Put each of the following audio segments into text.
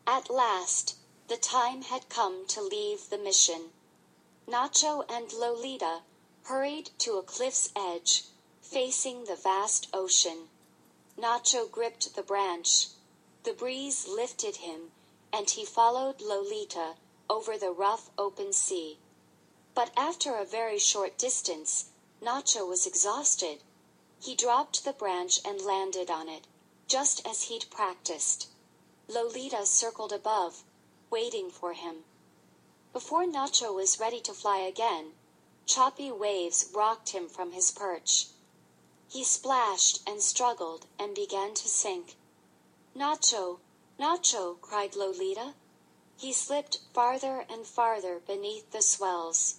At last, the time had come to leave the mission. Nacho and Lolita hurried to a cliff's edge, facing the vast ocean. Nacho gripped the branch. The breeze lifted him, and he followed Lolita over the rough open sea. But after a very short distance, Nacho was exhausted. He dropped the branch and landed on it, just as he'd practiced. Lolita circled above, waiting for him. Before Nacho was ready to fly again, choppy waves rocked him from his perch. He splashed and struggled and began to sink. "Nacho! Nacho!" cried Lolita. He slipped farther and farther beneath the swells.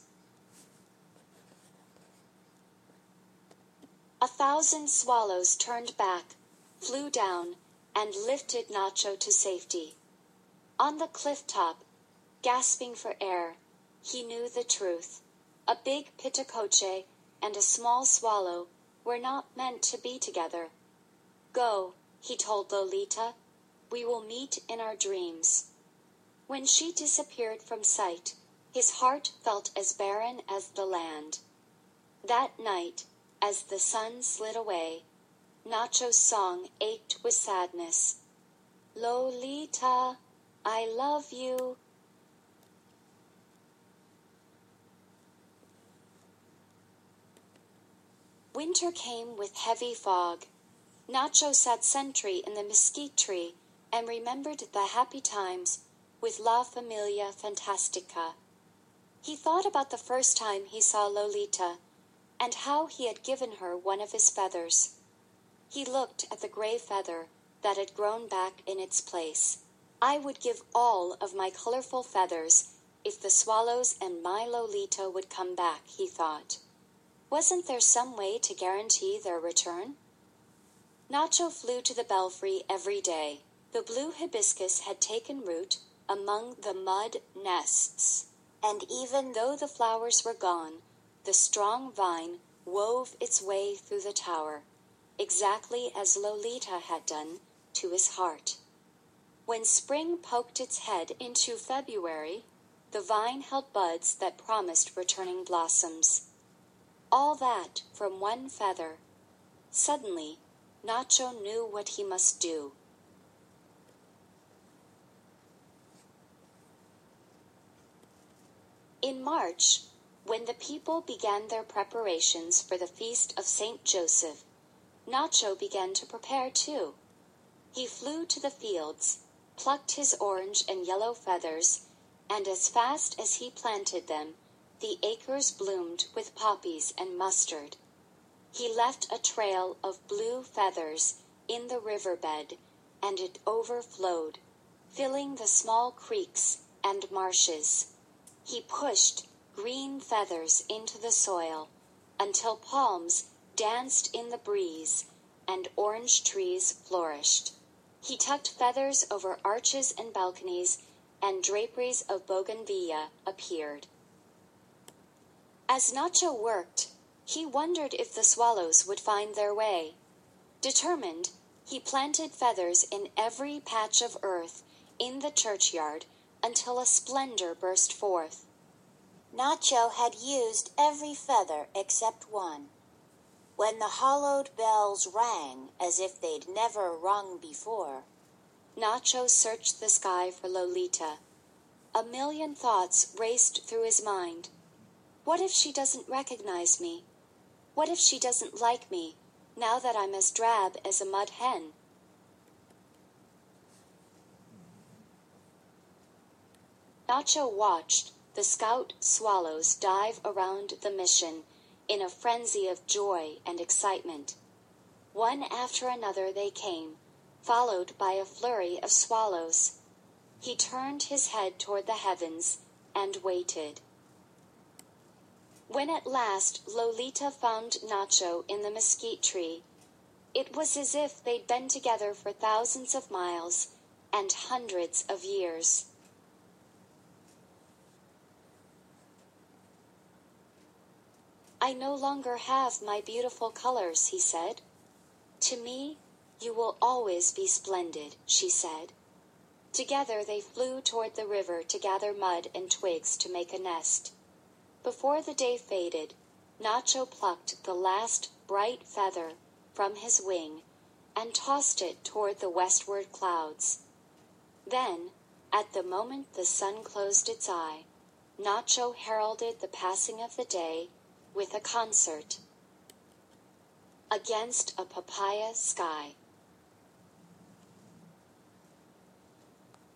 1,000 swallows turned back, flew down, and lifted Nacho to safety. On the cliff top, gasping for air, he knew the truth. A big pitacoche and a small swallow were not meant to be together. "Go," he told Lolita. "We will meet in our dreams." When she disappeared from sight, his heart felt as barren as the land. That night, as the sun slid away, Nacho's song ached with sadness. "Lolita, I love you." Winter came with heavy fog. Nacho sat sentry in the mesquite tree and remembered the happy times with La Familia Fantastica. He thought about the first time he saw Lolita and how he had given her one of his feathers. He looked at the gray feather that had grown back in its place. "I would give all of my colorful feathers if the swallows and my Lolita would come back," he thought. Wasn't there some way to guarantee their return? Nacho flew to the belfry every day. The blue hibiscus had taken root among the mud nests, and even though the flowers were gone, the strong vine wove its way through the tower, exactly as Lolita had done to his heart. When spring poked its head into February, the vine held buds that promised returning blossoms. All that from one feather. Suddenly, Nacho knew what he must do. In March, when the people began their preparations for the feast of Saint Joseph, Nacho began to prepare too. He flew to the fields, plucked his orange and yellow feathers, and as fast as he planted them, the acres bloomed with poppies and mustard. He left a trail of blue feathers in the riverbed, and it overflowed, filling the small creeks and marshes. He pushed green feathers into the soil until palms danced in the breeze and orange trees flourished. He tucked feathers over arches and balconies, and draperies of bougainvillea appeared. As Nacho worked, he wondered if the swallows would find their way. Determined, he planted feathers in every patch of earth in the churchyard until a splendor burst forth. Nacho had used every feather except one. When the hollowed bells rang as if they'd never rung before, Nacho searched the sky for Lolita. A million thoughts raced through his mind. What if she doesn't recognize me? What if she doesn't like me, now that I'm as drab as a mud hen? Nacho watched the scout swallows dive around the mission in a frenzy of joy and excitement. One after another they came, followed by a flurry of swallows. He turned his head toward the heavens and waited. When at last Lolita found Nacho in the mesquite tree, it was as if they'd been together for thousands of miles and hundreds of years. "I no longer have my beautiful colors," he said. "To me, you will always be splendid," she said. Together they flew toward the river to gather mud and twigs to make a nest. Before the day faded, Nacho plucked the last bright feather from his wing and tossed it toward the westward clouds. Then, at the moment the sun closed its eye, Nacho heralded the passing of the day with a concert. Against a Papaya Sky.